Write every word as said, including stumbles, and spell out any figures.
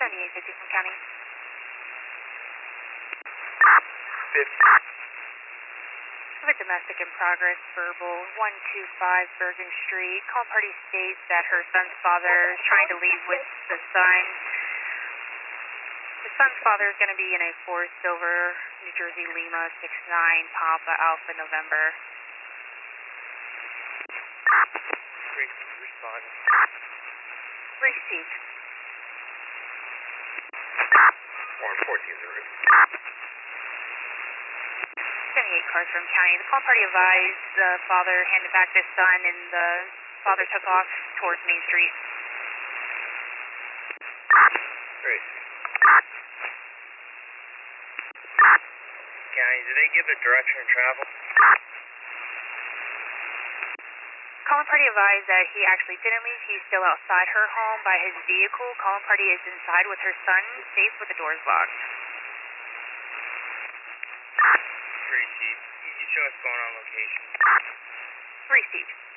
seventy-eight fifty from county. fifty. We have a domestic in progress, verbal, one two five Bergen Street. Call party states that her son's father is trying to leave with the son. The son's father is going to be in a four Silver, New Jersey, Lima, six nine, Papa, Alpha, November. Respond. Received. One fourteen zero. seventy-eight cars from county. The call party advised the father handed back the son and the father took off towards Main Street. Great. County, did they give a direction of travel? Calling party advised that he actually didn't leave. He's still outside her home by his vehicle. Calling party is inside with her son, safe with the doors locked. Received. Can you show us going on location? Received.